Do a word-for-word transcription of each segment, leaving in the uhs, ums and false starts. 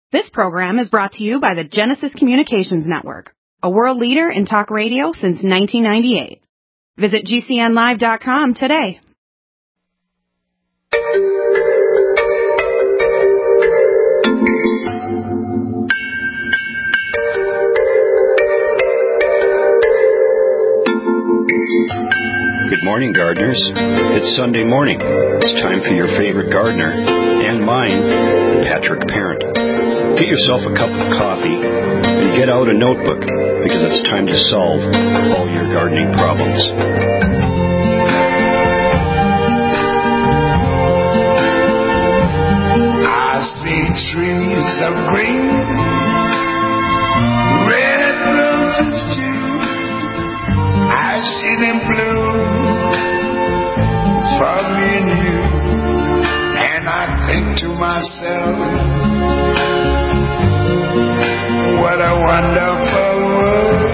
This program is brought to you by the Genesis Communications Network, a world leader in talk radio since nineteen ninety-eight. Visit G C N live dot com today. Good morning, gardeners. It's Sunday morning. It's time for your favorite gardener, and mine, Patrick Parent. Get yourself a cup of coffee and get out a notebook, because it's time to solve all your gardening problems. I see trees of green, red roses too. I see them bloom for me and you, and I think to myself, what a wonderful world.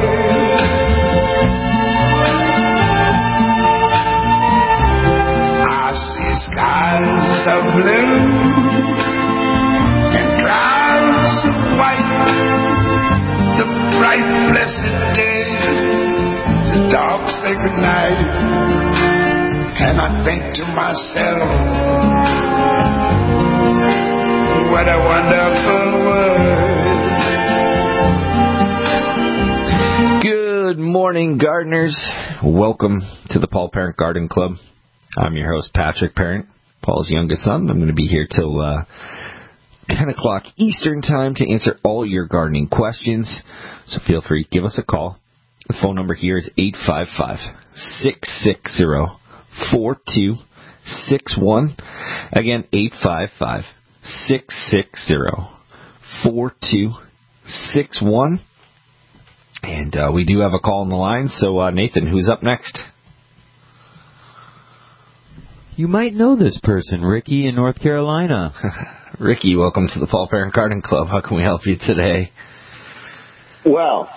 I see skies of blue and clouds of white, the bright blessed day, the dark sacred night, and I think to myself, what a wonderful world. Good morning, gardeners. Welcome to the Paul Parent Garden Club. I'm your host, Patrick Parent, Paul's youngest son. I'm going to be here till uh, ten o'clock Eastern Time to answer all your gardening questions, so feel free to give us a call. The phone number here is eight five five, six six zero, four two six one. Again, eight five five, six six zero, four two six one. And uh, we do have a call on the line. So, uh, Nathan, who's up next? You might know this person, Ricky in North Carolina. Ricky, welcome to the Paul Parent Garden Club. How can we help you today? Well,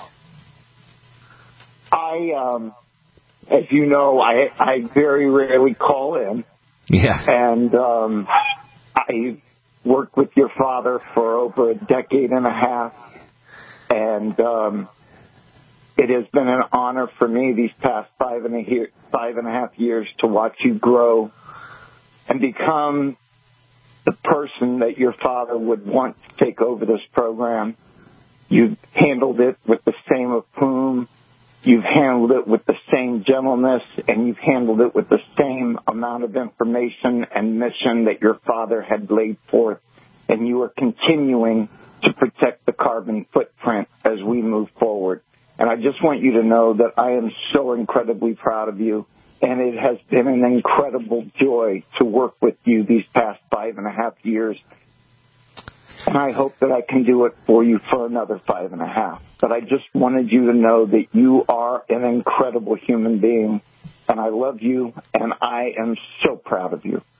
I, um, as you know, I I very rarely call in. Yeah. And um, I worked with your father for over a decade and a half. And um, it has been an honor for me these past five and a, year, five and a half years to watch you grow and become the person that your father would want to take over this program. You've handled it with the same aplomb. You've handled it with the same gentleness, and you've handled it with the same amount of information and mission that your father had laid forth. And you are continuing to protect the carbon footprint as we move forward. And I just want you to know that I am so incredibly proud of you, and it has been an incredible joy to work with you these past five and a half years. And I hope that I can do it for you for another five and a half. But I just wanted you to know that you are an incredible human being, and I love you, and I am so proud of you.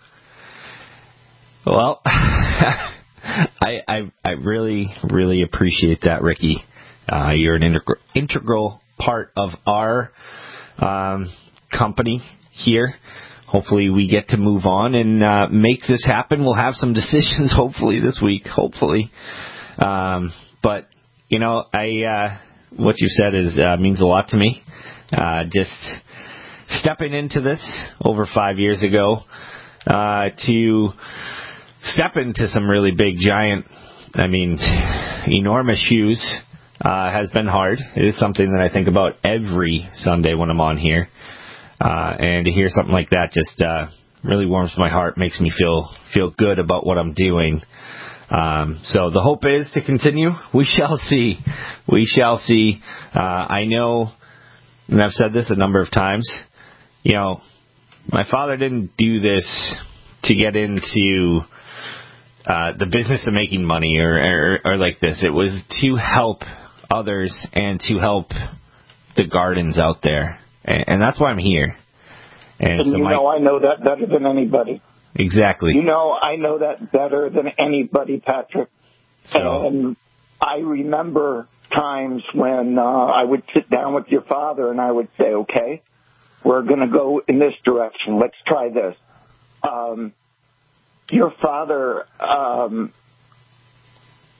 Well, I, I I really, really appreciate that, Ricky. Uh, you're an integral, integral part of our um, company here. Hopefully we get to move on and uh, make this happen. We'll have some decisions hopefully this week, hopefully. Um, but, you know, I uh, what you said is uh, means a lot to me. Uh, just stepping into this over five years ago uh, to step into some really big, giant, I mean, enormous shoes uh, has been hard. It is something that I think about every Sunday when I'm on here. Uh, and to hear something like that just uh, really warms my heart, makes me feel feel good about what I'm doing. Um, so the hope is to continue. We shall see. We shall see. Uh, I know, and I've said this a number of times, you know, my father didn't do this to get into uh, the business of making money or, or, or like this. It was to help others and to help the gardens out there. And that's why I'm here. And, and so you my, know I know that better than anybody. Exactly. You know I know that better than anybody, Patrick. So. And I remember times when uh, I would sit down with your father and I would say, okay, we're going to go in this direction. Let's try this. Um, your father um,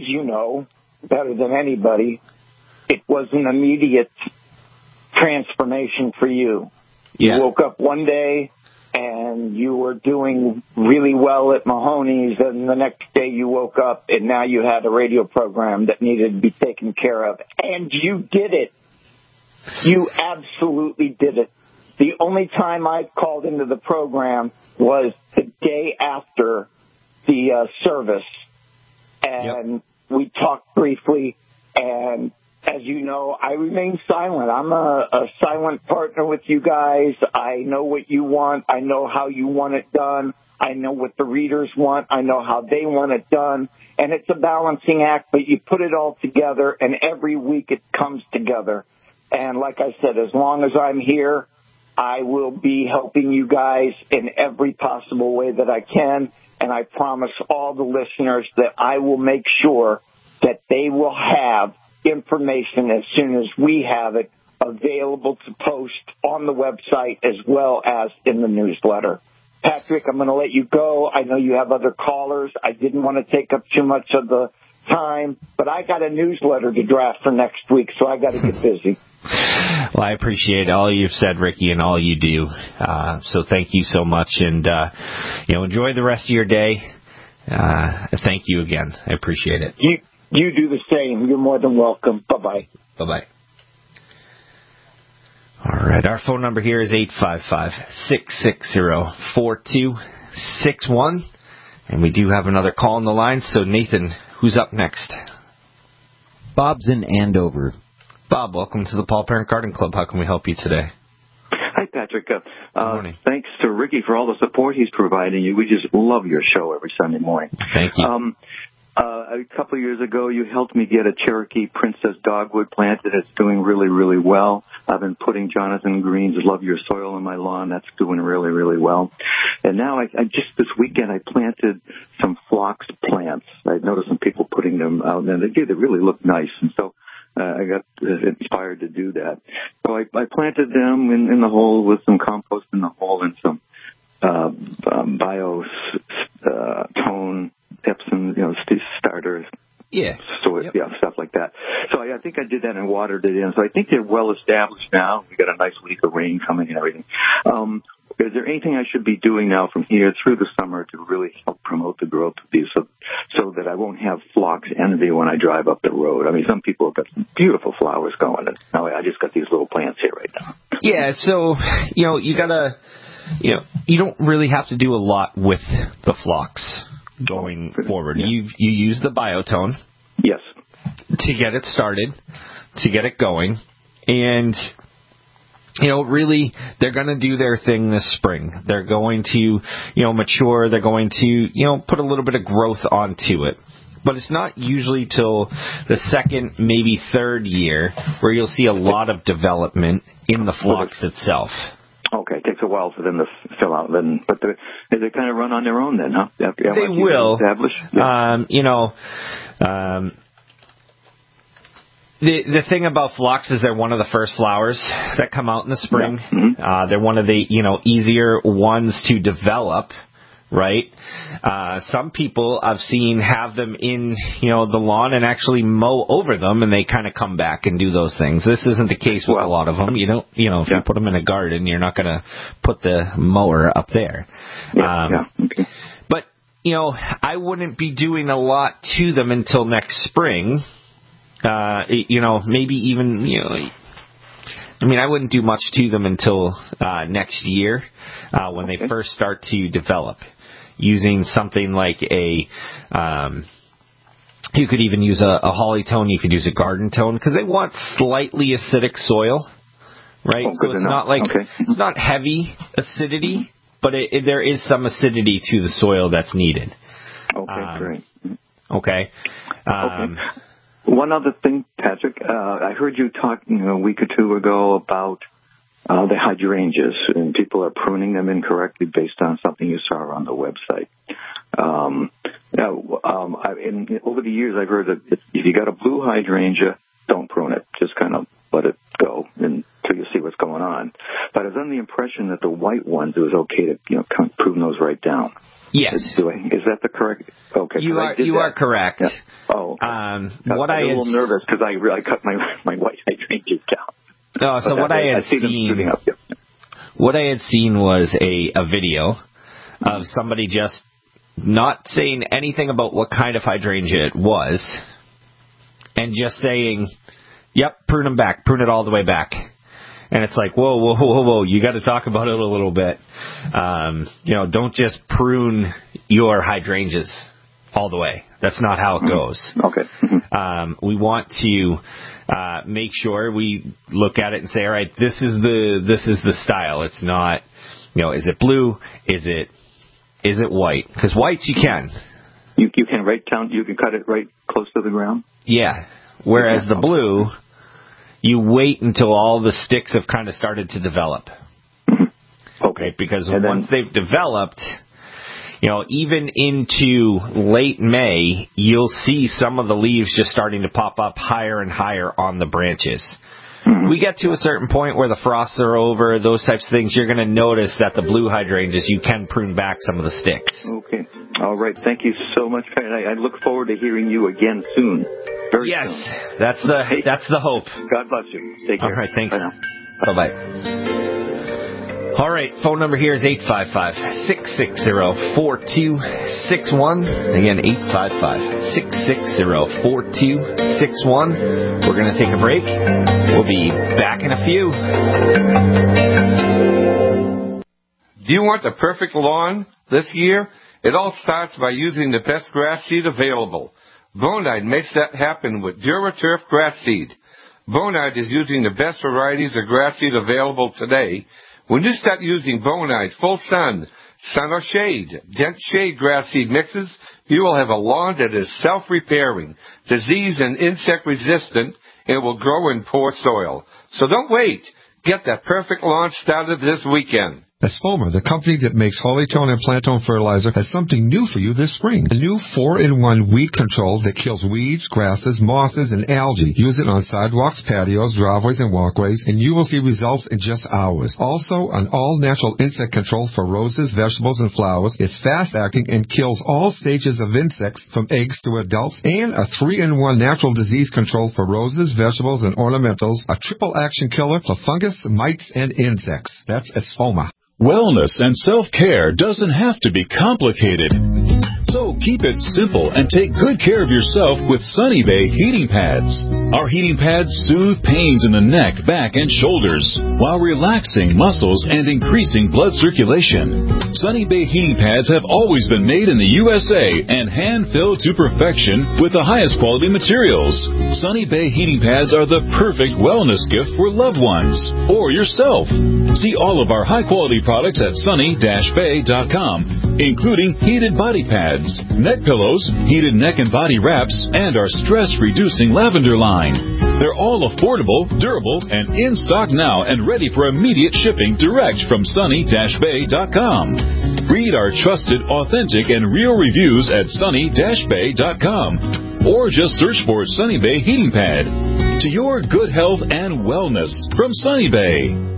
you know better than anybody, it was an immediate transformation for you. Yeah. You woke up one day and you were doing really well at Mahoney's, and the next day you woke up and now you had a radio program that needed to be taken care of. And you did it. You absolutely did it. The only time I called into the program was the day after the uh, service, and yep. we talked briefly, and as you know, I remain silent. I'm a, a silent partner with you guys. I know what you want. I know how you want it done. I know what the readers want. I know how they want it done. And it's a balancing act, but you put it all together, and every week it comes together. And like I said, as long as I'm here, I will be helping you guys in every possible way that I can. And I promise all the listeners that I will make sure that they will have information as soon as we have it available to post on the website as well as in the newsletter. Patrick, I'm going to let you go. I know you have other callers. I didn't want to take up too much of the time, but I got a newsletter to draft for next week, so I got to get busy. Well, I appreciate all you've said, Ricky, and all you do. Uh, so thank you so much, and uh, you know, enjoy the rest of your day. Uh, thank you again. I appreciate it. You you do the same. You're more than welcome. Bye bye. Bye bye. All right, our phone number here is eight five five, six six zero, four two six one, and we do have another call on the line. So Nathan, who's up next? Bob's in Andover. Bob, welcome to the Paul Parent Garden Club. How can we help you today? Hi, Patrick. Uh, Good morning. Uh, thanks to Ricky for all the support he's providing you. We just love your show every Sunday morning. Thank you. Um, uh, a couple of years ago, you helped me get a Cherokee Princess dogwood planted. It's doing really, really well. I've been putting Jonathan Green's Love Your Soil in my lawn. That's doing really, really well. And now I, I just this weekend I planted some phlox plants. I noticed some people putting them out, and they, they really look nice. And so Uh, I got inspired to do that. So I, I planted them in, in the hole with some compost in the hole and some uh, um, bio uh, tone Epsom, you know, starters. Yeah. So yep. yeah, stuff like that. So I, I think I did that and watered it in. So I think they're well established now. We got a nice week of rain coming and everything. Um, is there anything I should be doing now from here through the summer to really help promote the growth of these, so, so that I won't have phlox envy when I drive up the road? I mean, some people have got some beautiful flowers going, and now I just got these little plants here right now. Yeah, so, you know, you gotta, you know, you don't really have to do a lot with the phlox going forward. Yeah. You you use the biotone. Yes. To get it started, to get it going, and you know, really, they're going to do their thing this spring. They're going to, you know, mature. They're going to, you know, put a little bit of growth onto it. But it's not usually till the second, maybe third year where you'll see a lot of development in the phlox itself. Okay, it takes a while for them to fill out, then, but they, they kind of run on their own then, huh? After, they will. Establish? Yeah. Um, you know, um, the the thing about phlox is they're one of the first flowers that come out in the spring. Yeah. Mm-hmm. Uh, they're one of the, you know, easier ones to develop. Right? Uh, some people I've seen have them in, you know, the lawn and actually mow over them, and they kind of come back and do those things. This isn't the case with well, a lot of them. You don't, you know, if yeah. you put them in a garden, you're not going to put the mower up there. Yeah, um, yeah. Okay. But, you know, I wouldn't be doing a lot to them until next spring. Uh, you know, maybe even, you know, I mean, I wouldn't do much to them until uh, next year uh, when okay. they first start to develop. Using something like a, um, you could even use a, a holly tone, you could use a garden tone, because they want slightly acidic soil, right? Oh, so it's enough. not like, okay. it's not heavy acidity, but it, it, there is some acidity to the soil that's needed. Okay, um, great. Okay. Um, okay. One other thing, Patrick, uh, I heard you talking a week or two ago about Uh, the hydrangeas, and people are pruning them incorrectly based on something you saw on the website. Um, now, um, I, in, over the years, I've heard that if, if you got a blue hydrangea, don't prune it. Just kind of let it go until you see what's going on. But I was under the impression that the white ones, it was okay to, you know, kind of prune those right down. Yes. Do I, is that the correct? Okay. You are you that. are correct. Yeah. Oh. Okay. Um, Got, what I was I a little had, nervous because I I cut my my white hydrangeas down. No, so but what I, I had I see them seen. shooting up. Yep. What I had seen was a, a video of somebody just not saying anything about what kind of hydrangea it was, and just saying, "Yep, prune them back, prune it all the way back." And it's like, whoa, whoa, whoa, whoa, you got to talk about it a little bit. Um, you know, don't just prune your hydrangeas all the way. That's not how it goes. Okay. Um, we want to uh, make sure we look at it and say, all right, this is the this is the style. It's not, you know, is it blue? Is it is it white? Because whites you can. You you can right down. You can cut it right close to the ground. Yeah. Whereas the blue, you wait until all the sticks have kind of started to develop. Okay. Because and once then, they've developed, you know, even into late May, you'll see some of the leaves just starting to pop up higher and higher on the branches. Mm-hmm. We get to a certain point where the frosts are over, those types of things, you're going to notice that the blue hydrangeas, you can prune back some of the sticks. Okay. All right. Thank you so much, Pat. I, I look forward to hearing you again soon. Very yes, soon. that's the Hey, that's the hope. God bless you. Take care. All right, thanks. Bye now. Bye-bye. All right, phone number here is eight five five, six six zero, four two six one. Again, eight five five, six six zero, four two six one. We're going to take a break. We'll be back in a few. Do you want the perfect lawn this year? It all starts by using the best grass seed available. Bonide makes that happen with DuraTurf grass seed. Bonide is using the best varieties of grass seed available today. When you start using Bonide Full Sun, Sun or Shade, Dense Shade grass seed mixes, you will have a lawn that is self-repairing, disease and insect resistant, and will grow in poor soil. So don't wait. Get that perfect lawn started this weekend. Espoma, the company that makes Holytone and Plantone fertilizer, has something new for you this spring. A new four in one weed control that kills weeds, grasses, mosses, and algae. Use it on sidewalks, patios, driveways, and walkways, and you will see results in just hours. Also, an all-natural insect control for roses, vegetables, and flowers. It's fast-acting and kills all stages of insects from eggs to adults. And a three in one natural disease control for roses, vegetables, and ornamentals. A triple-action killer for fungus, mites, and insects. That's Espoma. Wellness and self-care doesn't have to be complicated. So keep it simple and take good care of yourself with Sunny Bay heating pads. Our heating pads soothe pains in the neck, back, and shoulders while relaxing muscles and increasing blood circulation. Sunny Bay heating pads have always been made in the U S A and hand-filled to perfection with the highest quality materials. Sunny Bay heating pads are the perfect wellness gift for loved ones or yourself. See all of our high-quality products at sunny dash bay dot com, including heated body pads, neck pillows, heated neck and body wraps, and our stress-reducing lavender line. They're all affordable, durable, and in stock now and ready for immediate shipping direct from sunny dash bay dot com. Read our trusted, authentic, and real reviews at sunny dash bay dot com or just search for Sunny Bay Heating Pad. To your good health and wellness from Sunny Bay.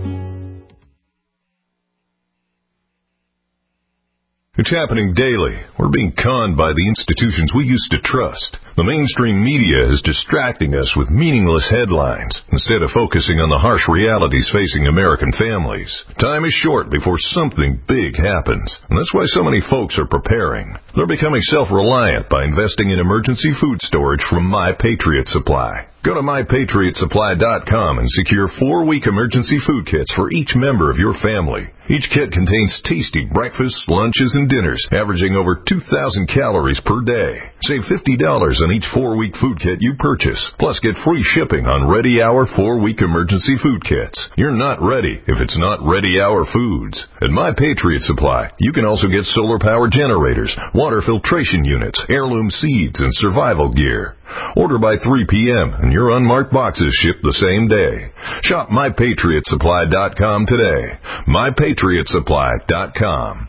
It's happening daily. We're being conned by the institutions we used to trust. The mainstream media is distracting us with meaningless headlines instead of focusing on the harsh realities facing American families. Time is short before something big happens, and that's why so many folks are preparing. They're becoming self-reliant by investing in emergency food storage from My Patriot Supply. Go to my patriot supply dot com and secure four-week emergency food kits for each member of your family. Each kit contains tasty breakfasts, lunches, and dinners, averaging over two thousand calories per day. Save fifty dollars on each four-week food kit you purchase, plus get free shipping on Ready Hour four-week emergency food kits. You're not ready if it's not Ready Hour Foods. At My Patriot Supply, you can also get solar-power generators, water filtration units, heirloom seeds, and survival gear. Order by three p.m. and your unmarked boxes ship the same day. Shop my patriot supply dot com today. my patriot supply dot com.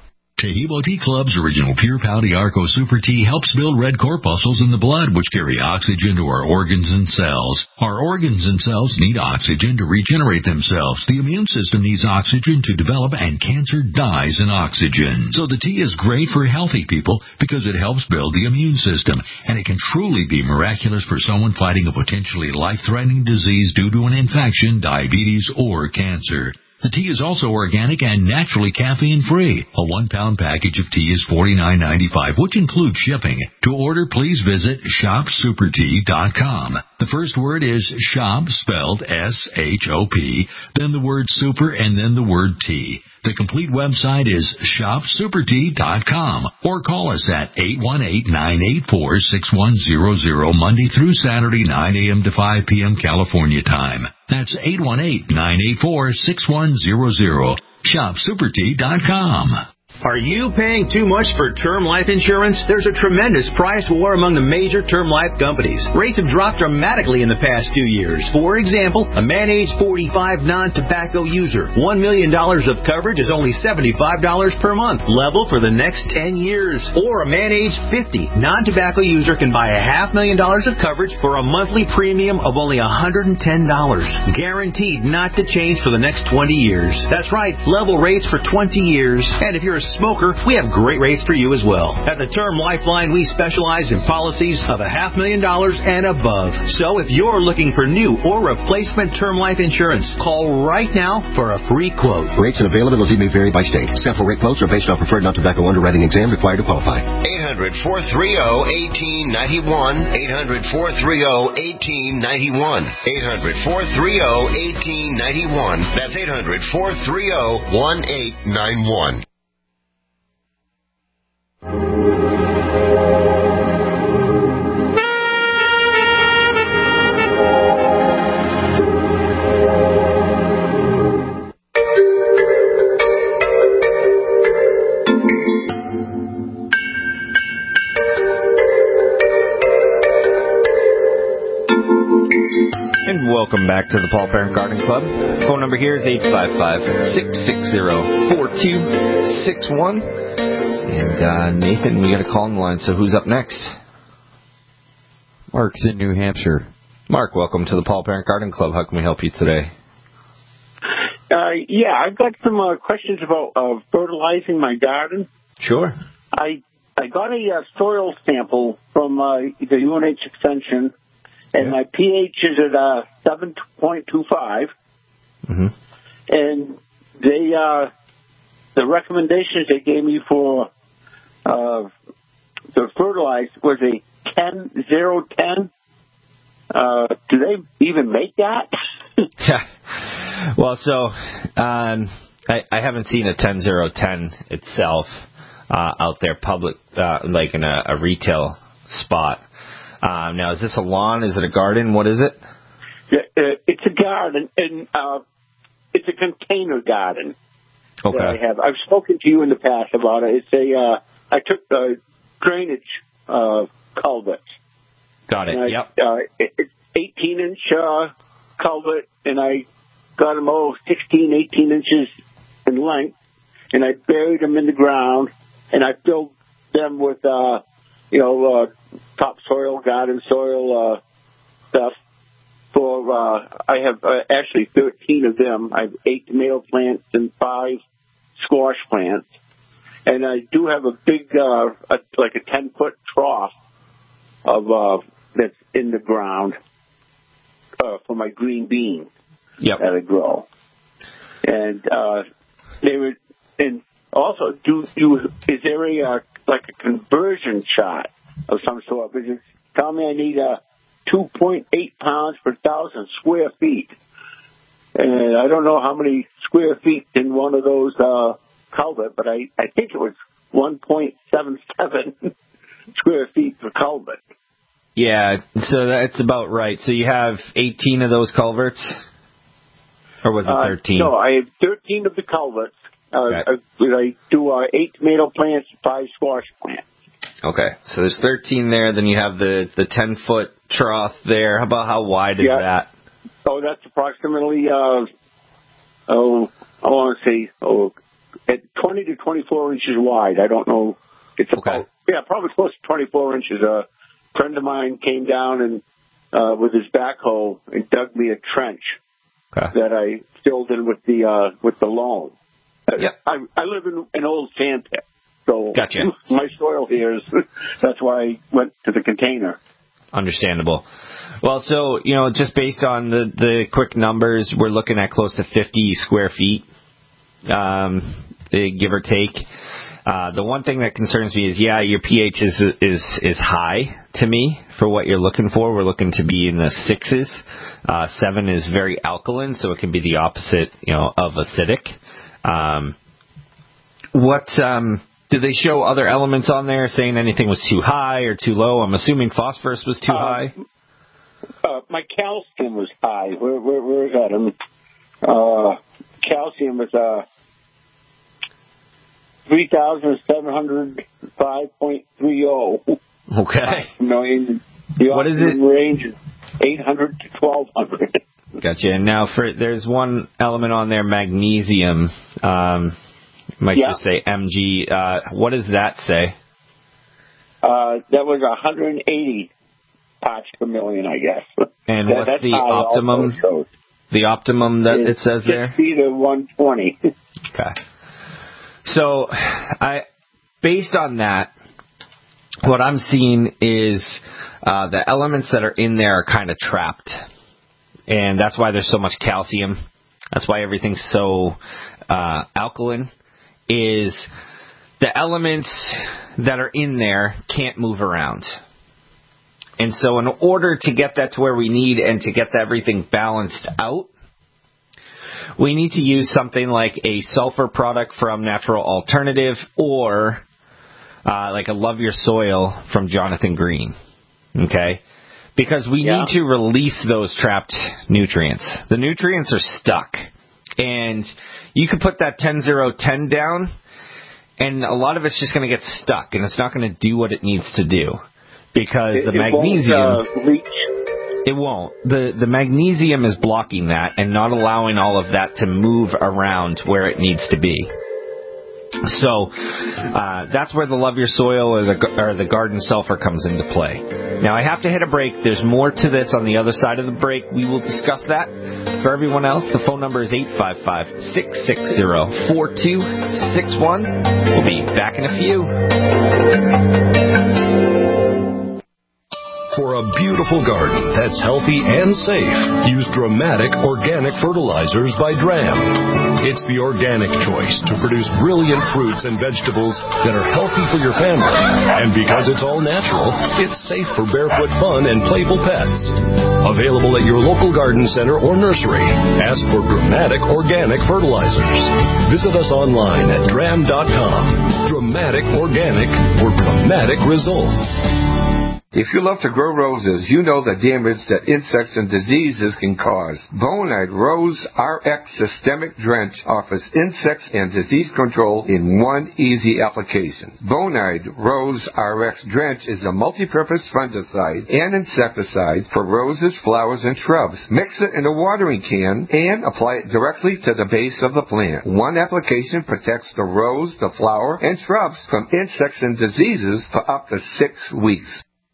Tehebo Tea Club's original Pure Pau Arco Super Tea helps build red corpuscles in the blood, which carry oxygen to our organs and cells. Our organs and cells need oxygen to regenerate themselves. The immune system needs oxygen to develop, and cancer dies in oxygen. So the tea is great for healthy people because it helps build the immune system, and it can truly be miraculous for someone fighting a potentially life-threatening disease due to an infection, diabetes, or cancer. The tea is also organic and naturally caffeine-free. A one-pound package of tea is forty-nine ninety-five, which includes shipping. To order, please visit shop super tea dot com. The first word is shop, spelled S H O P, then the word super, and then the word tea. The complete website is shop super tea dot com, or call us at eight one eight, nine eight four, six one zero zero, Monday through Saturday, nine a.m. to five p.m. California time. That's eight one eight, nine eight four, six one zero zero. shop super tea dot com. Are you paying too much for term life insurance? There's a tremendous price war among the major term life companies. Rates have dropped dramatically in the past two years. For example, a man age forty-five non-tobacco user, one million dollars of coverage is only seventy-five dollars per month, level for the next ten years. Or a man age fifty non-tobacco user can buy a half million dollars of coverage for a monthly premium of only one hundred ten dollars, guaranteed not to change for the next twenty years. That's right, level rates for twenty years. And if you're a smoker, we have great rates for you as well. At the Term Lifeline, we specialize in policies of a half million dollars and above. So if you're looking for new or replacement term life insurance, call right now for a free quote. Rates and availability may vary by state. Sample rate quotes are based on preferred non-tobacco underwriting exam required to qualify. eight hundred, four three zero, one eight nine one. eight hundred, four three zero, one eight nine one. eight hundred, four three zero, one eight nine one. That's eight hundred, four three zero, one eight nine one. Welcome back to the Paul Parent Garden Club. Phone number here is eight five five, six six zero, four two six one. And uh, Nathan, we got a call on the line, so who's up next? Mark's in New Hampshire. Mark, welcome to the Paul Parent Garden Club. How can we help you today? Uh, yeah, I've got some uh, questions about uh, fertilizing my garden. Sure. I I got a uh, soil sample from uh, the U N H Extension, and yeah. my pH is at uh, seven point two five. Mm-hmm. And they uh, the recommendations they gave me for uh, the fertilize was a ten zero ten. Uh, do they even make that? Yeah. Well, so um, I, I haven't seen a ten zero ten itself uh, out there public, uh, like in a, a retail spot. Uh, now, is this a lawn? Is it a garden? What is it? Yeah, uh, it's a garden, and uh, it's a container garden. Okay. That I have. I've spoken to you in the past about it. It's a. Uh, I took the drainage uh, culverts. Got it. I, yep. Uh, it, it's eighteen inch uh, culvert, and I got them all sixteen, eighteen inches in length, and I buried them in the ground, and I filled them with, uh, you know, uh, topsoil, garden soil uh, stuff. For uh, I have uh, actually thirteen of them. I have eight tomato plants and five squash plants, and I do have a big, uh, a, like a ten foot trough of uh, that's in the ground uh, for my green beans yep. that I grow. And uh, they were, and also, do you is there a uh, like a conversion chart of some sort? Because it's telling me I need a two point eight pounds per thousand square feet. And I don't know how many square feet in one of those uh, culvert, but I, I think it was one point seven seven square feet per culvert. Yeah, so that's about right. So you have eighteen of those culverts? Or was it thirteen? Uh, no, I have thirteen of the culverts. Uh, okay. I, I do uh, eight tomato plants and five squash plants. Okay, so there's thirteen there. Then you have the, the ten foot trough there. How about how wide is yeah. that? Oh, that's approximately, uh, oh, I want to say, oh, at twenty to twenty-four inches wide. I don't know. It's okay. about, yeah, probably close to twenty-four inches. A friend of mine came down and uh, with his backhoe and dug me a trench okay. that I filled in with the uh, with the loam. Yep. I, I live in an old sand pit, so gotcha. my soil here is, that's why I went to the container. Understandable. Well, so, you know, just based on the, the quick numbers, we're looking at close to fifty square feet, um, give or take. Uh, the one thing that concerns me is, yeah, your pH is is is high to me for what you're looking for. We're looking to be in the sixes. Uh, seven is very alkaline, so it can be the opposite, you know, of acidic. Um, what um, did they show other elements on there saying anything was too high or too low? I'm assuming phosphorus was too uh, high. Uh, my calcium was high. Where, where, where is that? Um, uh, calcium was uh, three thousand seven hundred five point three zero. Okay. Million. The what is it? Range is eight hundred to twelve hundred. Gotcha. And now for there's one element on there, magnesium. Um, might yeah. just say M G. Uh, what does that say? Uh, that was one hundred eighty parts per million, I guess. And that, what's the optimum? The optimum that it says there? sixty to one twenty. Okay. So, I based on that, what I'm seeing is uh, the elements that are in there are kind of trapped. And that's why there's so much calcium. That's why everything's so uh, alkaline, is the elements that are in there can't move around. And so in order to get that to where we need and to get everything balanced out, we need to use something like a sulfur product from Natural Alternative or uh, like a Love Your Soil from Jonathan Green. Okay? Because we yeah. need to release those trapped nutrients. The nutrients are stuck. And you could put that ten zero ten down, and a lot of it's just going to get stuck, and it's not going to do what it needs to do. Because it, the it magnesium... Won't, uh, reach. It won't. The, the magnesium is blocking that and not allowing all of that to move around where it needs to be. So uh, that's where the Love Your Soil or the, or the Garden Sulfur comes into play. Now, I have to hit a break. There's more to this on the other side of the break. We will discuss that. For everyone else, the phone number is eight five five, six six zero, four two six one. We'll be back in a few. For a beautiful garden that's healthy and safe, use Dramatic Organic Fertilizers by Dram. It's the organic choice to produce brilliant fruits and vegetables that are healthy for your family. And because it's all natural, it's safe for barefoot fun and playful pets. Available at your local garden center or nursery. Ask for Dramatic Organic Fertilizers. Visit us online at dram dot com. Dramatic Organic for dramatic results. If you love to grow roses, you know the damage that insects and diseases can cause. Bonide Rose R X Systemic Drench offers insects and disease control in one easy application. Bonide Rose R X Drench is a multi-purpose fungicide and insecticide for roses, flowers, and shrubs. Mix it in a watering can and apply it directly to the base of the plant. One application protects the rose, the flower, and shrubs from insects and diseases for up to six weeks.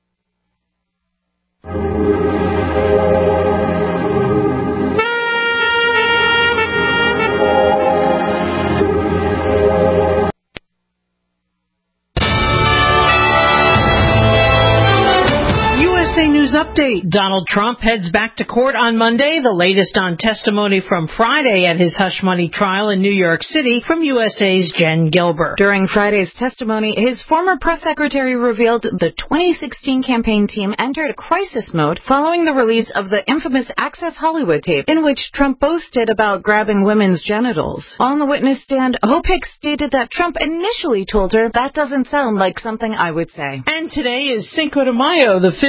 News update. Donald Trump heads back to court on Monday, the latest on testimony from Friday at his hush money trial in New York City from U S A's Jen Gilbert. During Friday's testimony, his former press secretary revealed the twenty sixteen campaign team entered crisis mode following the release of the infamous Access Hollywood tape in which Trump boasted about grabbing women's genitals. On the witness stand, Hope Hicks stated that Trump initially told her, "That doesn't sound like something I would say." And today is Cinco de Mayo, the fifth of May.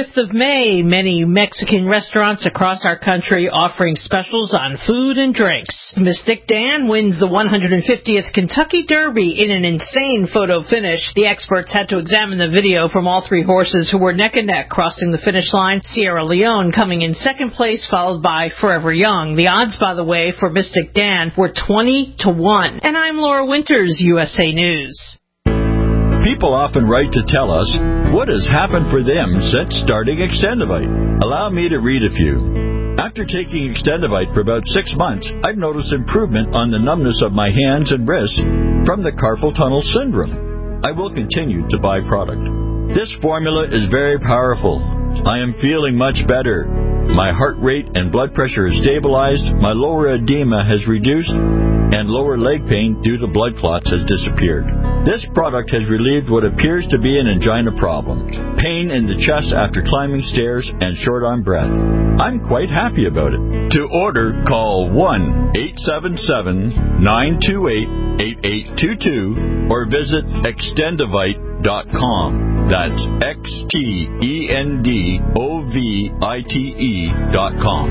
May, many Mexican restaurants across our country offering specials on food and drinks. Mystic Dan wins the one hundred fiftieth Kentucky Derby in an insane photo finish. The experts had to examine the video from all three horses who were neck and neck crossing the finish line. Sierra Leone coming in second place, followed by Forever Young. The odds, by the way, for Mystic Dan were twenty to one. And I'm Laura Winters, U S A News. People often write to tell us what has happened for them since starting Extendivite. Allow me to read a few. After taking Extendivite for about six months, I've noticed improvement on the numbness of my hands and wrists from the carpal tunnel syndrome. I will continue to buy product. This formula is very powerful. I am feeling much better. My heart rate and blood pressure is stabilized, my lower edema has reduced, and lower leg pain due to blood clots has disappeared. This product has relieved what appears to be an angina problem, pain in the chest after climbing stairs, and short on breath. I'm quite happy about it. To order, call one eight seven seven, nine two eight, eight eight two two or visit extendivite dot com. That's X T E N D O V I T E dot com.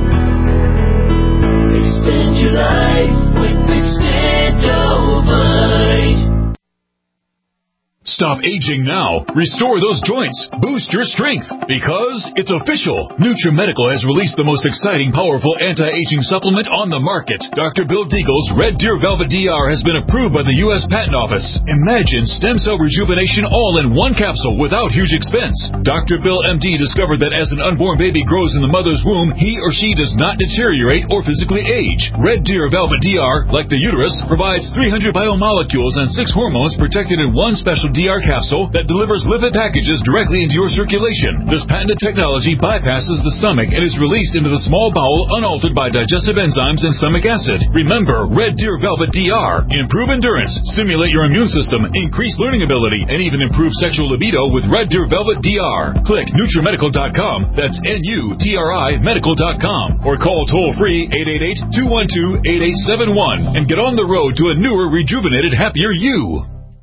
Extend your life with Extendivite. Stop aging now. Restore those joints. Boost your strength. Because it's official. NutriMedical has released the most exciting, powerful anti-aging supplement on the market. Doctor Bill Deagle's Red Deer Velvet D R has been approved by the U S Patent Office. Imagine stem cell rejuvenation all in one capsule without huge expense. Doctor Bill M D discovered that as an unborn baby grows in the mother's womb, he or she does not deteriorate or physically age. Red Deer Velvet D R, like the uterus, provides three hundred biomolecules and six hormones protected in one special D R capsule that delivers lipid packages directly into your circulation. This patented technology bypasses the stomach and is released into the small bowel unaltered by digestive enzymes and stomach acid. Remember, Red Deer Velvet D R. Improve endurance, stimulate your immune system, increase learning ability, and even improve sexual libido with Red Deer Velvet D R. Click NutriMedical dot com, that's N U T R I medical dot com, or call toll-free eight eight eight, two one two, eight eight seven one and get on the road to a newer, rejuvenated, happier you.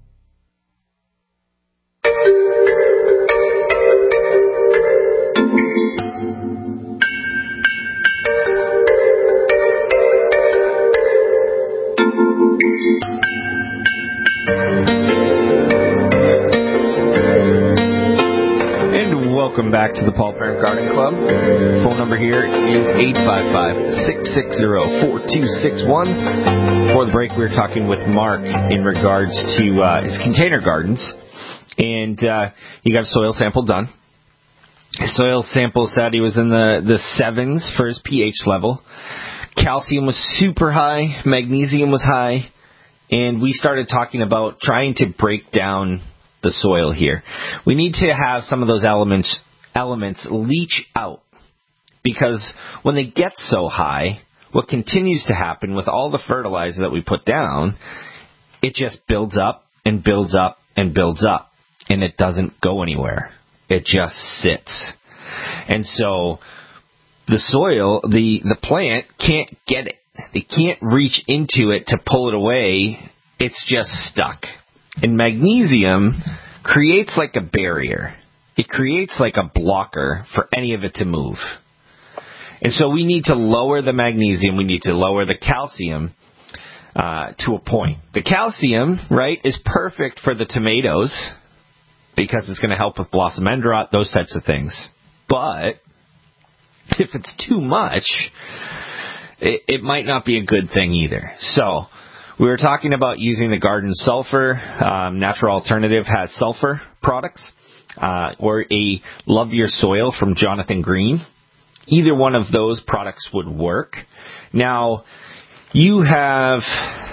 Welcome back to the Paul Parent Garden Club. Phone number here is eight five five, six six zero, four two six one. Before the break, we were talking with Mark in regards to uh, his container gardens, and uh, he got a soil sample done. His soil sample said he was in the, the sevens for his pH level. Calcium was super high, magnesium was high, and we started talking about trying to break down the soil here. We need to have some of those elements elements leach out, because when they get so high, what continues to happen with all the fertilizer that we put down, it just builds up and builds up and builds up, and it doesn't go anywhere. It just sits. And so the soil, the, the plant can't get it. They can't reach into it to pull it away. It's just stuck. And magnesium creates like a barrier. It creates like a blocker for any of it to move. And so we need to lower the magnesium. We need to lower the calcium uh, to a point. The calcium, right, is perfect for the tomatoes because it's going to help with blossom end rot, those types of things. But if it's too much, it, it might not be a good thing either. So we were talking about using the garden sulfur. Um, Natural Alternative has sulfur products, uh, or a Love Your Soil from Jonathan Green. Either one of those products would work. Now, you have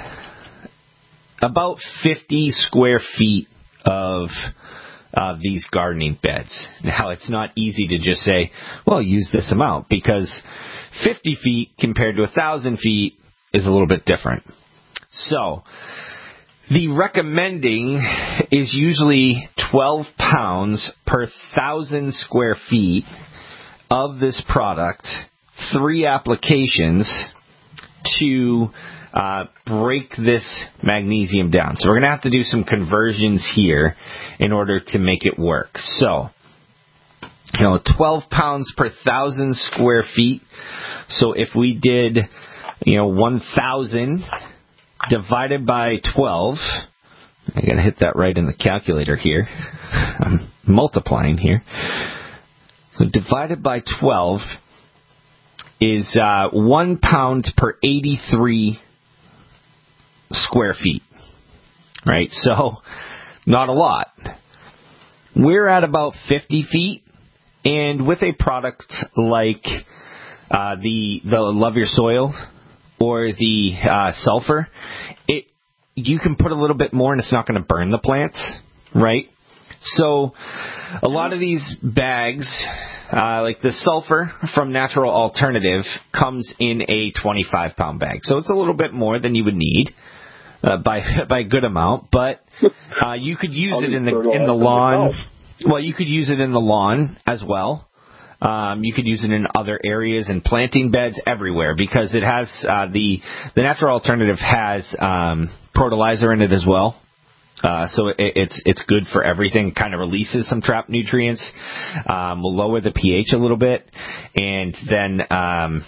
about fifty square feet of uh, these gardening beds. Now, it's not easy to just say, well, use this amount, because fifty feet compared to one thousand feet is a little bit different. So, the recommending is usually twelve pounds per thousand square feet of this product, three applications to uh, break this magnesium down. So we're going to have to do some conversions here in order to make it work. So, you know, twelve pounds per thousand square feet. So if we did, you know, one thousand divided by twelve, I got to hit that right in the calculator here. I'm multiplying here. So divided by twelve is uh, one pound per eighty-three square feet. Right? So not a lot. We're at about fifty feet, and with a product like uh, the the Love Your Soil or the uh, sulfur, it you can put a little bit more and it's not going to burn the plants, right? So a lot of these bags, uh, like the sulfur from Natural Alternative, comes in a twenty-five pound bag. So it's a little bit more than you would need uh, by by a good amount, but uh, you could use it in the in the lawn. Well, you could use it in the lawn as well. Um, you could use it in other areas and planting beds everywhere because it has uh, the the Natural Alternative has um, Protolizer in it as well. Uh, so it, it's it's good for everything. It kind of releases some trapped nutrients, um, will lower the pH a little bit, and then um,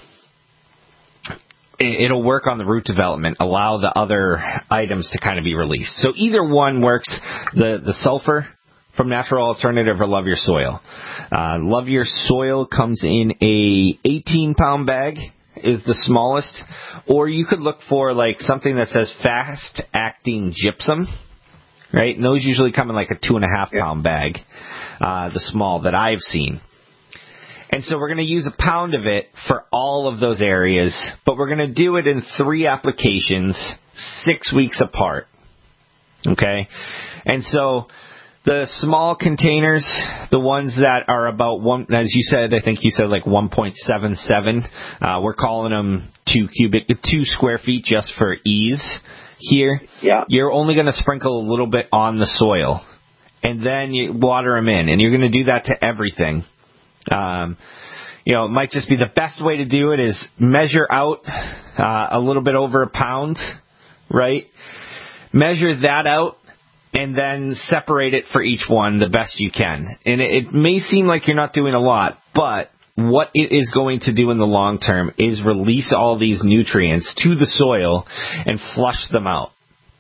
it, it'll work on the root development, allow the other items to kind of be released. So either one works. The the sulfur from Natural Alternative or Love Your Soil. Uh, Love Your Soil comes in a eighteen pound bag, is the smallest, or you could look for like something that says fast acting gypsum, right? And those usually come in like a two and a half pound bag, uh, the small that I've seen. And so we're going to use a pound of it for all of those areas, but we're going to do it in three applications, six weeks apart. Okay? And so the small containers, the ones that are about one, as you said, I think you said like one point seven seven. Uh, we're calling them two cubic, two square feet just for ease here. Yeah. You're only going to sprinkle a little bit on the soil, and then you water them in, and you're going to do that to everything. Um, you know, it might just be the best way to do it is measure out uh, a little bit over a pound, right? Measure that out. And then separate it for each one the best you can. And it, it may seem like you're not doing a lot, but what it is going to do in the long term is release all these nutrients to the soil and flush them out.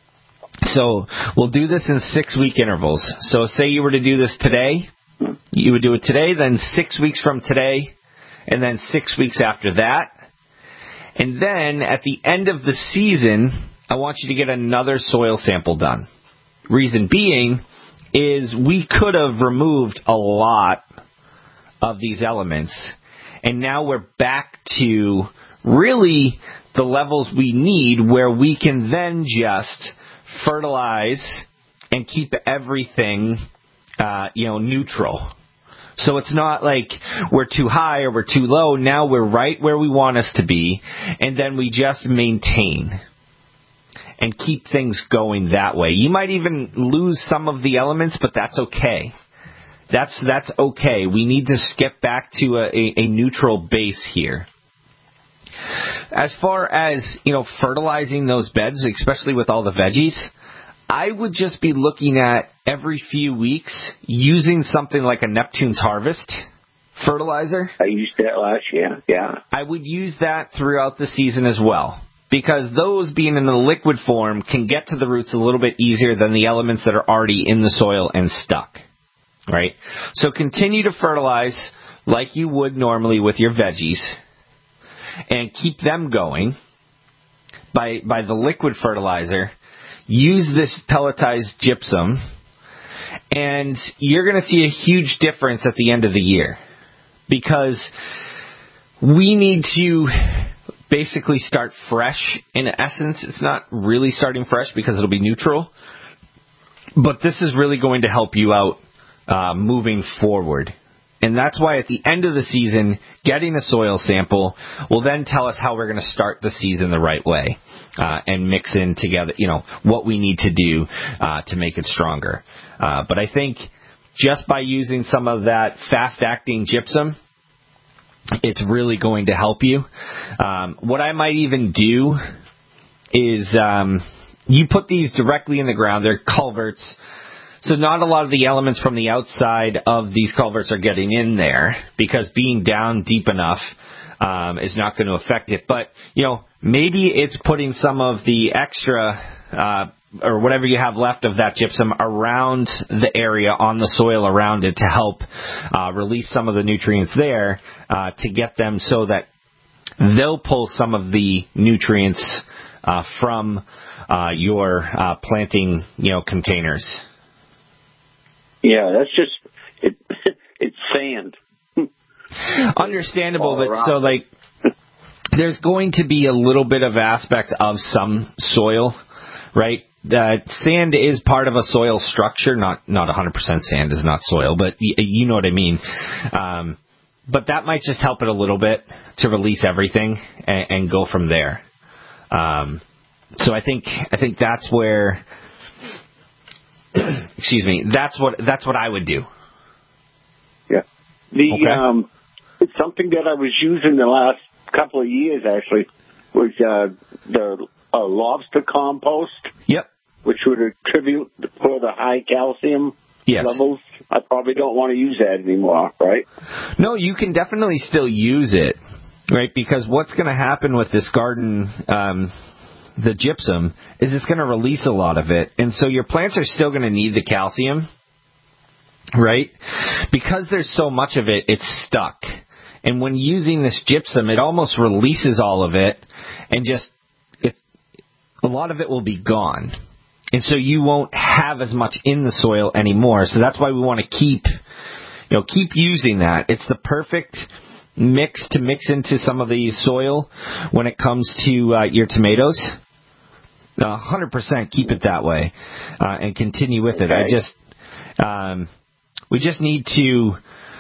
So we'll do this in six-week intervals. So say you were to do this today, you would do it today, then six weeks from today, and then six weeks after that. And then at the end of the season, I want you to get another soil sample done. Reason being is we could have removed a lot of these elements, and now we're back to really the levels we need where we can then just fertilize and keep everything, uh, you know, neutral. So it's not like we're too high or we're too low. Now we're right where we want us to be, and then we just maintain and keep things going that way. You might even lose some of the elements, but that's okay. That's that's okay. We need to get back to a, a, a neutral base here. As far as, you know, fertilizing those beds, especially with all the veggies, I would just be looking at every few weeks using something like a Neptune's Harvest fertilizer. I used that last year, yeah. I would use that throughout the season as well, because those being in the liquid form can get to the roots a little bit easier than the elements that are already in the soil and stuck, right? So continue to fertilize like you would normally with your veggies and keep them going by by the liquid fertilizer. Use this pelletized gypsum, and you're going to see a huge difference at the end of the year, because we need to basically start fresh. In essence, it's not really starting fresh because it'll be neutral, but this is really going to help you out uh, moving forward. And that's why at the end of the season, getting a soil sample will then tell us how we're going to start the season the right way uh, and mix in together, you know, what we need to do uh, to make it stronger. Uh, but I think just by using some of that fast-acting gypsum, it's really going to help you. Um, what I might even do is um, you put these directly in the ground. They're culverts. So not a lot of the elements from the outside of these culverts are getting in there because being down deep enough um, is not going to affect it. But, you know, maybe it's putting some of the extra uh, or whatever you have left of that gypsum around the area on the soil around it to help uh, release some of the nutrients there uh, to get them so that they'll pull some of the nutrients uh, from uh, your uh, planting, you know, containers. Yeah, that's just it. It's sand. Understandable, but so like there's going to be a little bit of aspect of some soil, right? Uh, sand is part of a soil structure. Not not one hundred percent sand is not soil, but y- you know what I mean. Um, but that might just help it a little bit to release everything and, and go from there. Um, so I think I think that's where. Excuse me. That's what that's what I would do. Yeah. The okay. um, it's something that I was using the last couple of years actually was uh, the uh, lobster compost. Yep. Which would attribute for the high calcium yes. levels. I probably don't want to use that anymore, right? No, you can definitely still use it, right? Because what's going to happen with this garden, um, the gypsum, is it's going to release a lot of it. And so your plants are still going to need the calcium, right? Because there's so much of it, it's stuck. And when using this gypsum, it almost releases all of it and just, it, a lot of it will be gone. And so you won't have as much in the soil anymore. So that's why we want to keep, you know, keep using that. It's the perfect mix to mix into some of the soil when it comes to uh, your tomatoes. one hundred percent keep it that way uh, and continue with it. Okay. I just, um, we just need to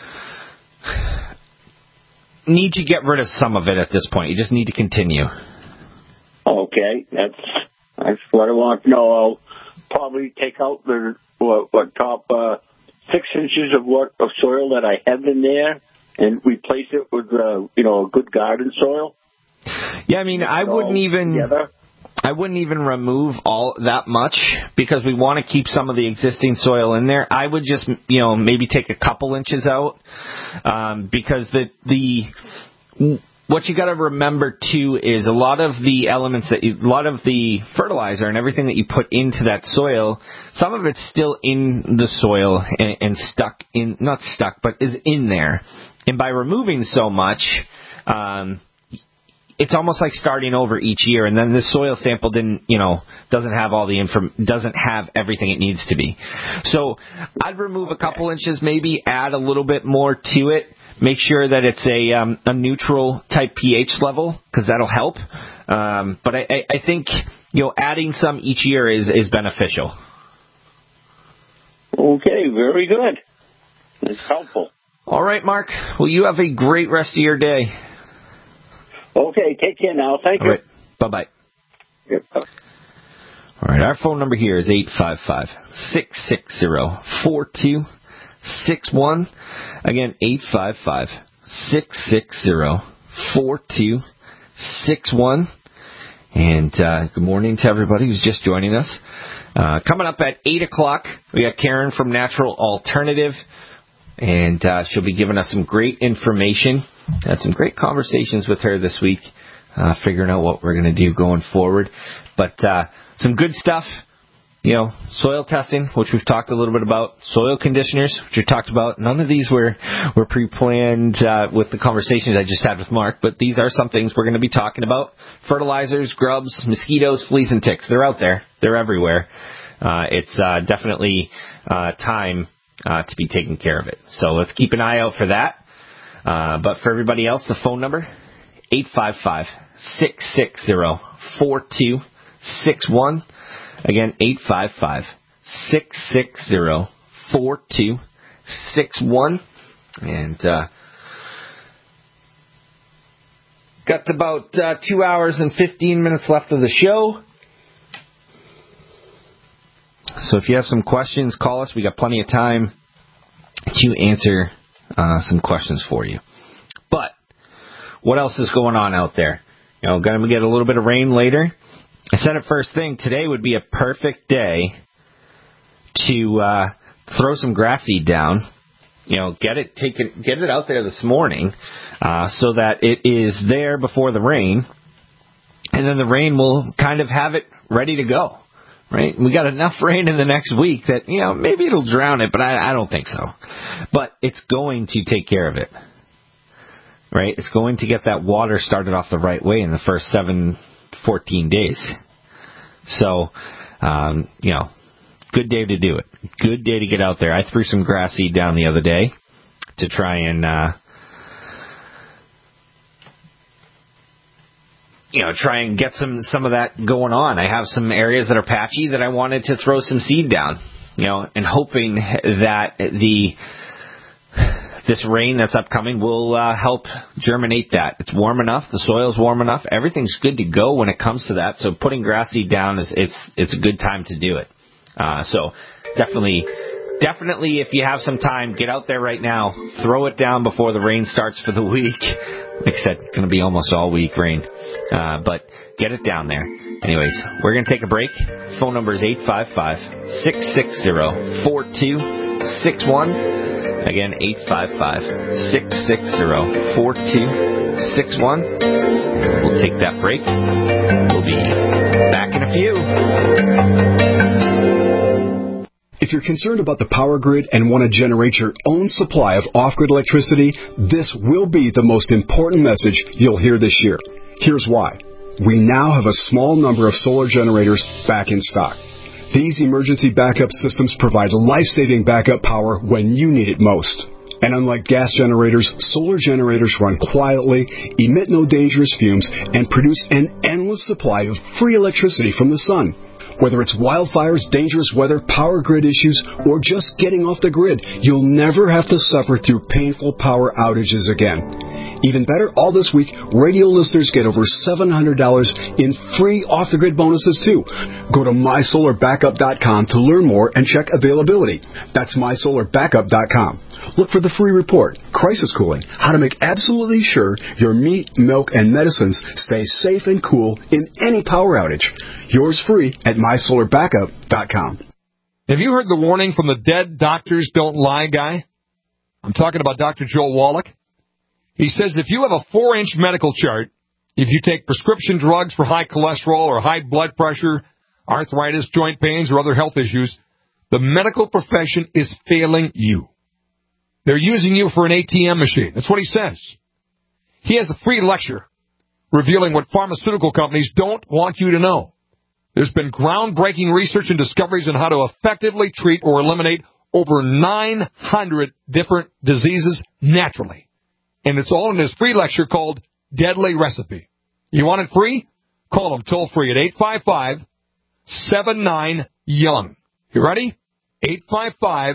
need to get rid of some of it at this point. You just need to continue. Okay, that's that's what I want to know. I'll probably take out the what, what top uh, six inches of what of soil that I have in there and replace it with uh, you know a good garden soil. Yeah, I mean, I wouldn't even. Together. I wouldn't even remove all that much because we want to keep some of the existing soil in there. I would just, you know, maybe take a couple inches out um, because the the what you got to remember too is a lot of the elements that you, a lot of the fertilizer and everything that you put into that soil, some of it's still in the soil and, and stuck in, not stuck, but is in there. And by removing so much, um, it's almost like starting over each year, and then the soil sample didn't, you know, doesn't have all the inform, doesn't have everything it needs to be. So I'd remove a couple inches, maybe add a little bit more to it. Make sure that it's a um, a neutral type pH level because that'll help. Um, but I, I, I think you know adding some each year is is beneficial. Okay, very good. It's helpful. All right, Mark. Well, you have a great rest of your day. Okay, take care now. Thank All you. right. Bye-bye. Yep. All right, our phone number here is eight five five, six six zero, four two six one. Again, eight five five, six six zero, four two six one. And uh, good morning to everybody who's just joining us. Uh, coming up at eight o'clock, we got Karen from Natural Alternative, and uh, she'll be giving us some great information. Had some great conversations with her this week, uh, figuring out what we're going to do going forward. But uh, some good stuff, you know, soil testing, which we've talked a little bit about, soil conditioners, which we talked about. None of these were, were pre-planned uh, with the conversations I just had with Mark, but these are some things we're going to be talking about. Fertilizers, grubs, mosquitoes, fleas, and ticks. They're out there. They're everywhere. Uh, it's uh, definitely uh, time uh, to be taking care of it. So let's keep an eye out for that. Uh, but for everybody else, the phone number, eight five five, six six zero, four two six one. Again, eight five five, six six zero, four two six one. And uh, got about uh, two hours and fifteen minutes left of the show. So if you have some questions, call us. We got plenty of time to answer Uh, some questions for you. But what else is going on out there? You know, going to get a little bit of rain later. I said it first thing. Today would be a perfect day to uh, throw some grass seed down. You know, get it, take it, get it out there this morning, uh, so that it is there before the rain, and then the rain will kind of have it ready to go. Right? We got enough rain in the next week that, you know, maybe it'll drown it, but I, I don't think so. But it's going to take care of it. Right? It's going to get that water started off the right way in the first seven, fourteen days. So, um, you know, good day to do it. Good day to get out there. I threw some grass seed down the other day to try and, uh, you know, try and get some, some of that going on. I have some areas that are patchy that I wanted to throw some seed down, you know, and hoping that the, this rain that's upcoming will uh, help germinate that. It's warm enough. The soil's warm enough. Everything's good to go when it comes to that. So putting grass seed down is, it's, it's a good time to do it. Uh, so definitely, definitely if you have some time, get out there right now, throw it down before the rain starts for the week. Like I said, it's going to be almost all week rain. Uh, but get it down there. Anyways, we're going to take a break. Phone number is eight five five, six six zero, four two six one. Again, eight five five, six six zero, four two six one. We'll take that break. We'll be back in a few. If you're concerned about the power grid and want to generate your own supply of off-grid electricity, this will be the most important message you'll hear this year. Here's why. We now have a small number of solar generators back in stock. These emergency backup systems provide life-saving backup power when you need it most. And unlike gas generators, solar generators run quietly, emit no dangerous fumes, and produce an endless supply of free electricity from the sun. Whether it's wildfires, dangerous weather, power grid issues, or just getting off the grid, you'll never have to suffer through painful power outages again. Even better, all this week, radio listeners get over seven hundred dollars in free off-the-grid bonuses, too. Go to my solar backup dot com to learn more and check availability. That's my solar backup dot com. Look for the free report, Crisis Cooling, how to make absolutely sure your meat, milk, and medicines stay safe and cool in any power outage. Yours free at my solar backup dot com. Have you heard the warning from the Dead Doctors Don't Lie guy? I'm talking about Doctor Joel Wallach. He says if you have a four-inch medical chart, if you take prescription drugs for high cholesterol or high blood pressure, arthritis, joint pains, or other health issues, the medical profession is failing you. They're using you for an A T M machine. That's what he says. He has a free lecture revealing what pharmaceutical companies don't want you to know. There's been groundbreaking research and discoveries on how to effectively treat or eliminate over nine hundred different diseases naturally. And it's all in his free lecture called Deadly Recipe. You want it free? Call him toll free at eight five five, seven nine, young. You ready? eight five five,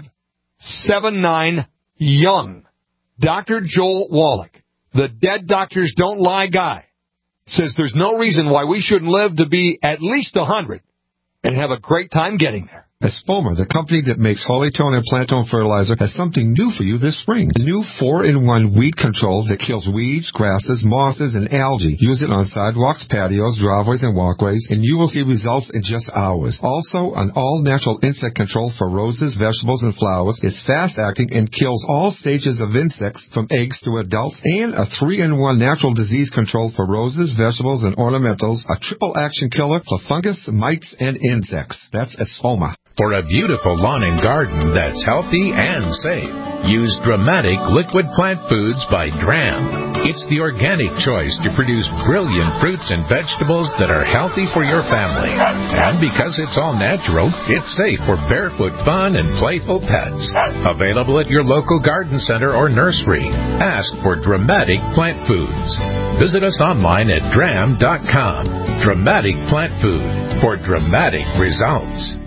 seven nine, young. Doctor Joel Wallach, the Dead Doctors Don't Lie guy, says there's no reason why we shouldn't live to be at least one hundred and have a great time getting there. Espoma, the company that makes Hollytone and Plantone fertilizer, has something new for you this spring. A new four in one weed control that kills weeds, grasses, mosses, and algae. Use it on sidewalks, patios, driveways, and walkways, and you will see results in just hours. Also, an all-natural insect control for roses, vegetables, and flowers. It's fast-acting and kills all stages of insects from eggs to adults. And a three in one natural disease control for roses, vegetables, and ornamentals. A triple-action killer for fungus, mites, and insects. That's Espoma. For a beautiful lawn and garden that's healthy and safe, use Dramatic Liquid Plant Foods by Dram. It's the organic choice to produce brilliant fruits and vegetables that are healthy for your family. And because it's all natural, it's safe for barefoot fun and playful pets. Available at your local garden center or nursery. Ask for Dramatic Plant Foods. Visit us online at dram dot com. Dramatic Plant Food for dramatic results.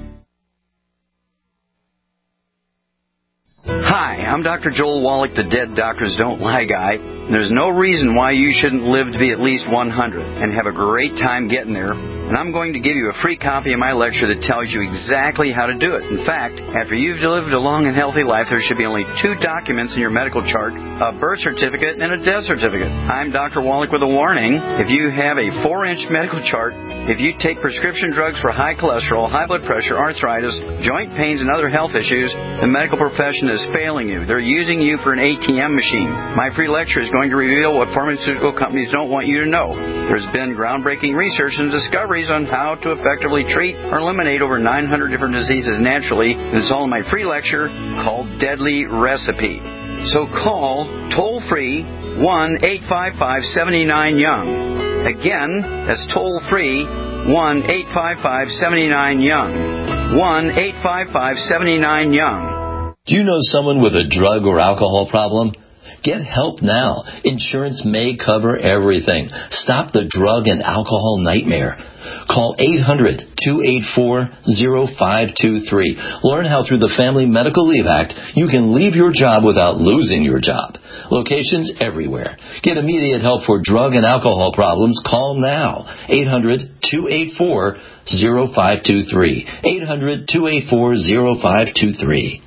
Hi, I'm Doctor Joel Wallach, the Dead Doctors Don't Lie guy, There's no reason why you shouldn't live to be at least one hundred and have a great time getting there. And I'm going to give you a free copy of my lecture that tells you exactly how to do it. In fact, after you've lived a long and healthy life, there should be only two documents in your medical chart, a birth certificate and a death certificate. I'm Doctor Wallach with a warning. If you have a four-inch medical chart, if you take prescription drugs for high cholesterol, high blood pressure, arthritis, joint pains, and other health issues, the medical profession is failing you. They're using you for an A T M machine. My free lecture is going to reveal what pharmaceutical companies don't want you to know. There's been groundbreaking research and discoveries on how to effectively treat or eliminate over nine hundred different diseases naturally. And it's all in my free lecture called Deadly Recipe. So call toll-free one eight five five, seven nine, young. Again, that's toll-free one eight five five, seven nine, young. one eight five five, seven nine, young. Do you know someone with a drug or alcohol problem? Get help now. Insurance may cover everything. Stop the drug and alcohol nightmare. Call eight hundred, two eight four, zero five two three. Learn how through the Family Medical Leave Act you can leave your job without losing your job. Locations everywhere. Get immediate help for drug and alcohol problems. Call now. eight hundred, two eight four, zero five two three. eight hundred, two eight four, zero five two three.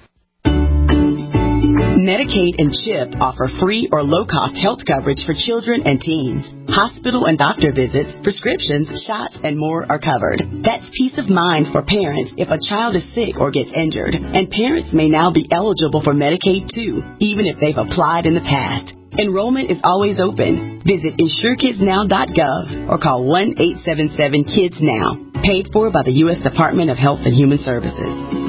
Medicaid and CHIP offer free or low-cost health coverage for children and teens. Hospital and doctor visits, prescriptions, shots, and more are covered. That's peace of mind for parents if a child is sick or gets injured. And parents may now be eligible for Medicaid, too, even if they've applied in the past. Enrollment is always open. Visit insure kids now dot gov or call one eight seven seven, kids now. Paid for by the U S Department of Health and Human Services.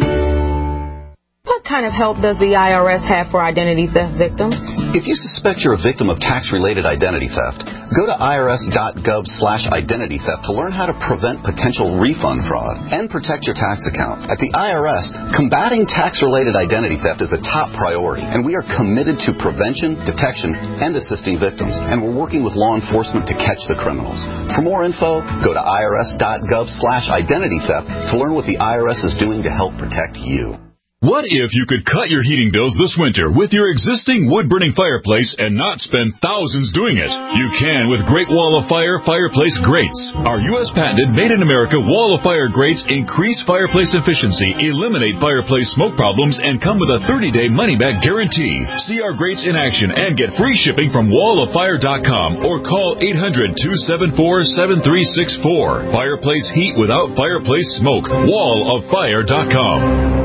What kind of help does the I R S have for identity theft victims? If you suspect you're a victim of tax-related identity theft, go to I R S dot gov slash identity theft to learn how to prevent potential refund fraud and protect your tax account. At the I R S, combating tax-related identity theft is a top priority, and we are committed to prevention, detection, and assisting victims. And we're working with law enforcement to catch the criminals. For more info, go to I R S dot gov slash identity theft to learn what the I R S is doing to help protect you. What if you could cut your heating bills this winter with your existing wood-burning fireplace and not spend thousands doing it? You can with Great Wall of Fire Fireplace Grates. Our U S patented made-in-America Wall of Fire grates increase fireplace efficiency, eliminate fireplace smoke problems, and come with a thirty-day money-back guarantee. See our grates in action and get free shipping from wall of fire dot com or call eight hundred, two seven four, seven three six four. Fireplace heat without fireplace smoke. wall of fire dot com.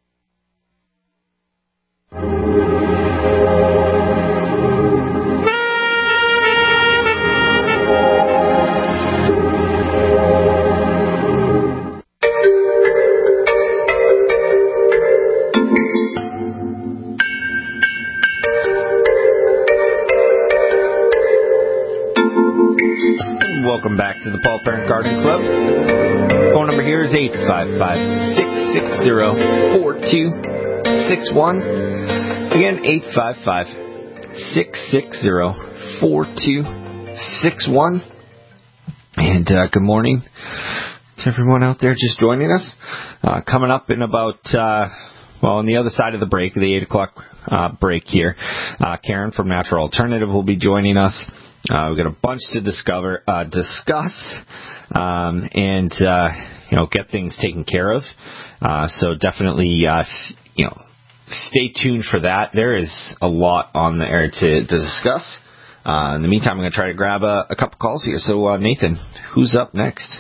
Welcome back to the Paul Parent Garden Club. Phone number here is eight five five, six six zero, four two six one. Again, eight five five, six six zero, four two six one. And uh, good morning to everyone out there just joining us. Uh, coming up in about, uh, well, on the other side of the break, the eight o'clock uh, break here, uh, Karen from Natural Alternative will be joining us. Uh, we've got a bunch to discover, uh, discuss, um, and, uh, you know, get things taken care of. Uh, so definitely, uh, you know, stay tuned for that. There is a lot on the air to, to discuss. Uh, in the meantime, I'm going to try to grab a, a couple calls here. So, uh, Nathan, who's up next?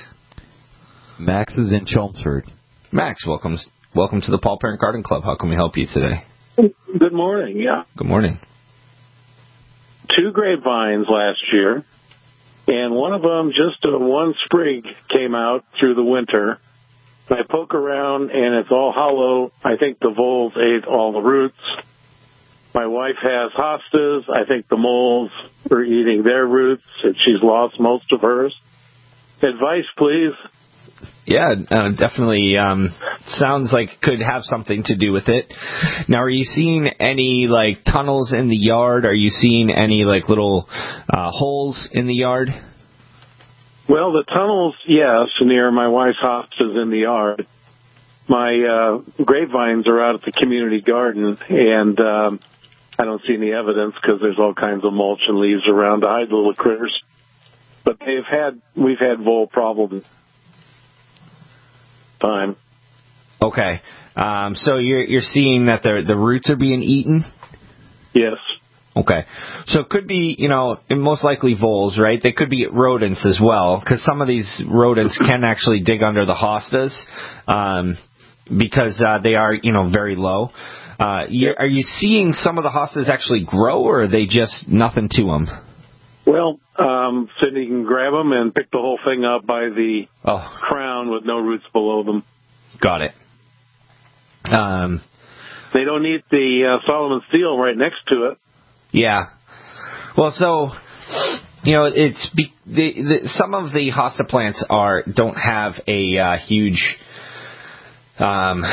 Max is in Chelmsford. Max, welcome, welcome to the Paul Parent Garden Club. How can we help you today? Good morning, yeah. Good morning. Two grapevines last year, and one of them, just a one sprig came out through the winter. I poke around, and it's all hollow. I think the voles ate all the roots. My wife has hostas. I think the moles are eating their roots, and she's lost most of hers. Advice, please. Yeah, uh, definitely um, sounds like it could have something to do with it. Now, are you seeing any, like, tunnels in the yard? Are you seeing any, like, little uh, holes in the yard? Well, the tunnels, yes, near my wife's hostas in the yard. My uh, grapevines are out at the community garden, and um, I don't see any evidence because there's all kinds of mulch and leaves around to hide the little critters. But they've had, we've had vole problems. Time. Okay. Um, so you're you're seeing that the the roots are being eaten? Yes. Okay. So it could be, you know, most likely voles, right? They could be rodents as well, because some of these rodents can actually dig under the hostas um, because uh, they are, you know, very low. Uh, you, are you seeing some of the hostas actually grow, or are they just nothing to them? Well, um, Cindy can grab them and pick the whole thing up by the oh. crown with no roots below them. Got it. Um, they don't need the uh, Solomon steel right next to it. Yeah. Well, so, you know, it's be, the, the, some of the hosta plants are don't have a uh, huge um,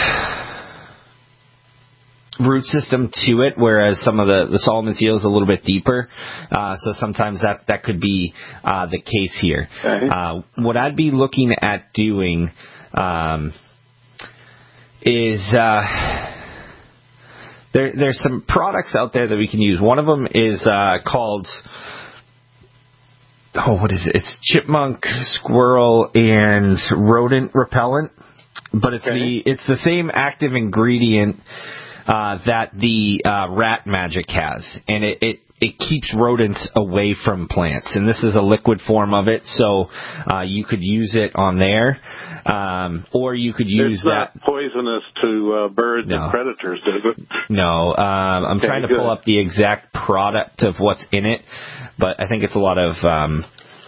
root system to it, whereas some of the, the Solomon seal is a little bit deeper. Uh, so sometimes that, that could be uh, the case here. Okay. Uh, what I'd be looking at doing um, is... Uh, There, there's some products out there that we can use. One of them is uh, called, oh, what is it? It's chipmunk, squirrel, and rodent repellent. But it's okay. the it's the same active ingredient uh, that the uh, Rat Magic has, and it, it it keeps rodents away from plants. And this is a liquid form of it, so uh, you could use it on there. Um, or you could use it's not that. poisonous to uh, birds no. and predators, does it? No. Um, I'm okay, trying to good. pull up the exact product of what's in it, but I think it's a lot of. Um,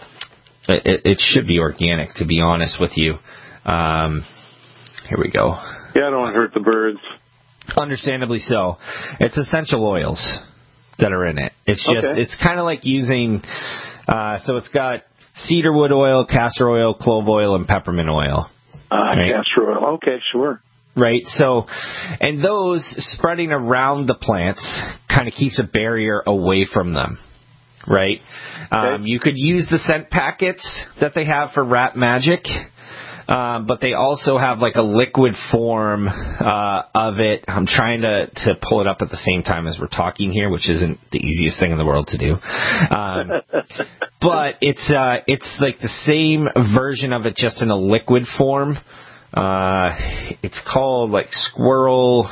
it, it should be organic, to be honest with you. Um, here we go. Yeah, I don't want to hurt the birds. Understandably so. It's essential oils that are in it. It's just. Okay. It's kind of like using. Uh, so it's got cedarwood oil, castor oil, clove oil, and peppermint oil. Uh, right? Castor oil. Okay, sure. Right, so, and those spreading around the plants kind of keeps a barrier away from them, right? Okay. Um, you could use the scent packets that they have for Rat Magic, um, but they also have like a liquid form uh, of it. I'm trying to, to pull it up at the same time as we're talking here, which isn't the easiest thing in the world to do. Um, but it's uh, it's like the same version of it, just in a liquid form. Uh, it's called like squirrel,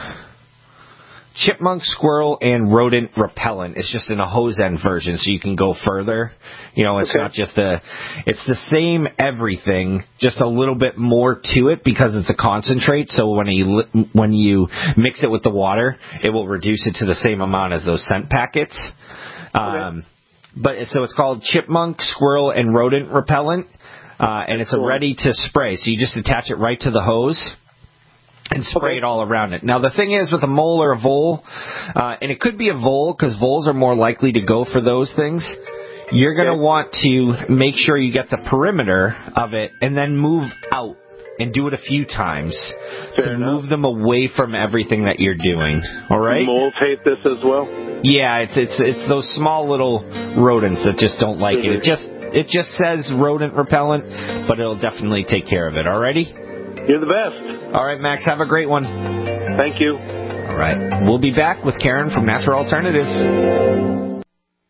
chipmunk, squirrel, and rodent repellent. It's just in a hose end version, so you can go further. You know, it's okay. not just the, it's the same everything, just a little bit more to it because it's a concentrate. So when you when you mix it with the water, it will reduce it to the same amount as those scent packets. Um, okay. But so it's called chipmunk, squirrel, and rodent repellent. Uh, and it's a ready to spray, so you just attach it right to the hose and spray okay. it all around it. Now, the thing is with a mole or a vole, uh, and it could be a vole because voles are more likely to go for those things, you're going to okay. want to make sure you get the perimeter of it and then move out and do it a few times Fair to enough. move them away from everything that you're doing. All right? Moles hate this as well? Yeah, it's it's it's those small little rodents that just don't like mm-hmm. it. It just it just says rodent repellent, but it'll definitely take care of it. Alrighty? You're the best. All right, Max, have a great one. Thank you. All right. We'll be back with Karen from Natural Alternative.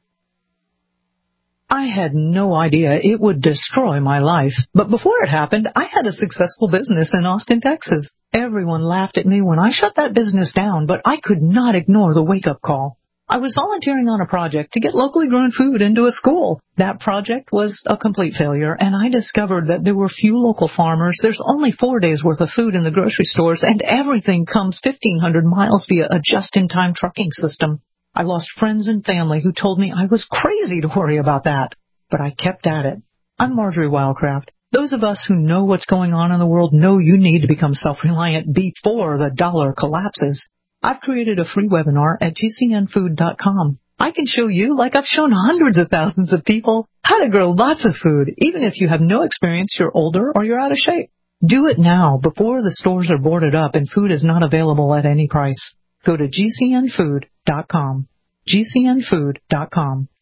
I had no idea it would destroy my life. But before it happened, I had a successful business in Austin, Texas. Everyone laughed at me when I shut that business down, but I could not ignore the wake-up call. I was volunteering on a project to get locally grown food into a school. That project was a complete failure, and I discovered that there were few local farmers. There's only four days' worth of food in the grocery stores, and everything comes fifteen hundred miles via a just-in-time trucking system. I lost friends and family who told me I was crazy to worry about that, but I kept at it. I'm Marjorie Wildcraft. Those of us who know what's going on in the world know you need to become self-reliant before the dollar collapses. I've created a free webinar at G C N food dot com. I can show you, like I've shown hundreds of thousands of people, how to grow lots of food, even if you have no experience, you're older, or you're out of shape. Do it now before the stores are boarded up and food is not available at any price. Go to G C N food dot com. G C N food dot com.